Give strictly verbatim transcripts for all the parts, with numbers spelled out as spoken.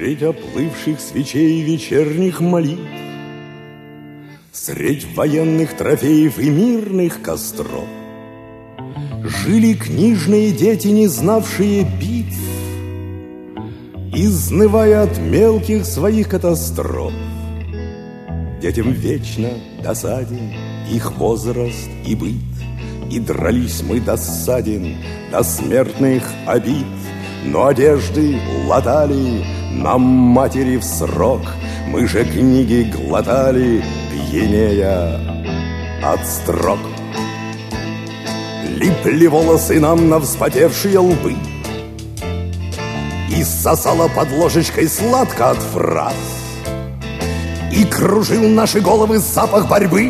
Средь оплывших свечей вечерних молитв, средь военных трофеев и мирных костров жили книжные дети, не знавшие битв, изнывая от мелких своих катастроф. Детям вечно досаден их возраст и быт, и дрались мы досаден до смертных обид. Но одежды латали нам матери в срок, мы же книги глотали, пьянея от строк. Липли волосы нам на вспотевшие лбы, и сосала под ложечкой сладко от фраз, и кружил наши головы запах борьбы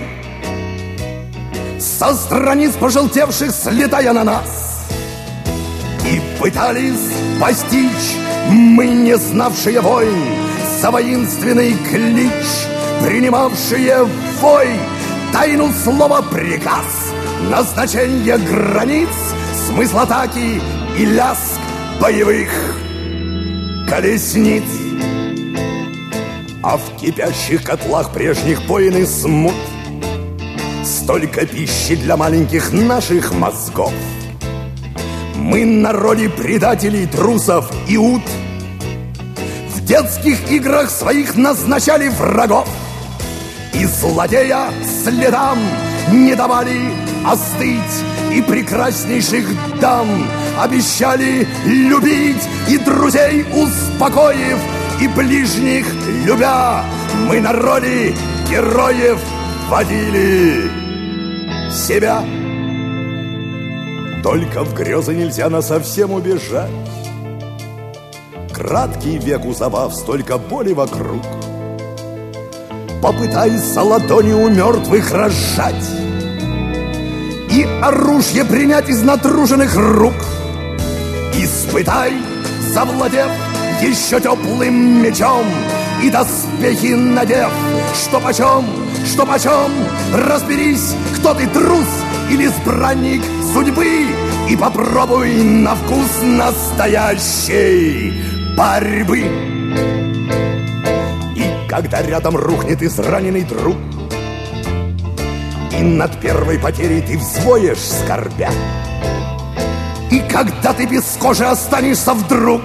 со страниц пожелтевших, слетая на нас. И пытались постичь мы, не знавшие войн, за воинственный клич, принимавшие вой, тайну слова приказ, назначение границ, смысл атаки и лязг боевых колесниц. А в кипящих котлах прежних войн и смут столько пищи для маленьких наших мозгов. Мы на роли предателей, трусов и ут в детских играх своих назначали врагов, и злодея следам не давали остыть, и прекраснейших дам обещали любить, и друзей успокоив, и ближних любя, мы на роли героев водили себя. Только в грезы нельзя насовсем убежать. Краткий век у забав, столько боли вокруг. Попытайся ладонью у мертвых разжать и оружие принять из натруженных рук. Испытай, завладев еще теплым мечом, и доспехи надев, что почем, что почем, разберись, кто ты, трус или избранник судьбы, и попробуй на вкус настоящей борьбы. И когда рядом рухнет израненный друг, и над первой потерей ты взвоешь скорбя, и когда ты без кожи останешься вдруг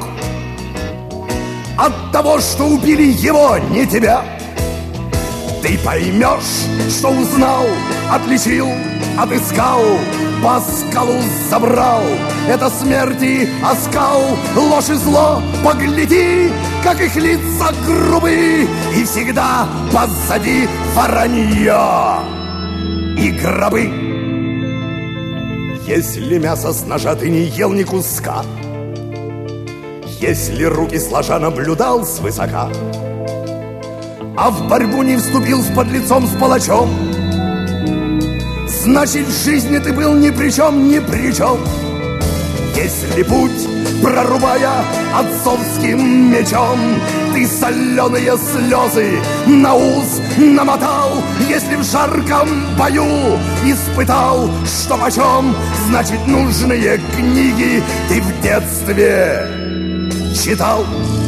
от того, что убили его, не тебя, ты поймешь, что узнал, отличил, отыскал, по скалу забрал. Это смерти оскал, ложь и зло, погляди, как их лица грубы, и всегда позади воронье и гробы. Если мясо с ножа ты не ел ни куска, если руки сложа наблюдал свысока, а в борьбу не вступил с подлецом, с палачом, значит, в жизни ты был ни при чем, ни при чем. Если путь, прорубая отцовским мечом, ты соленые слезы на ус намотал, если в жарком бою испытал, что почем, значит, нужные книги ты в детстве читал.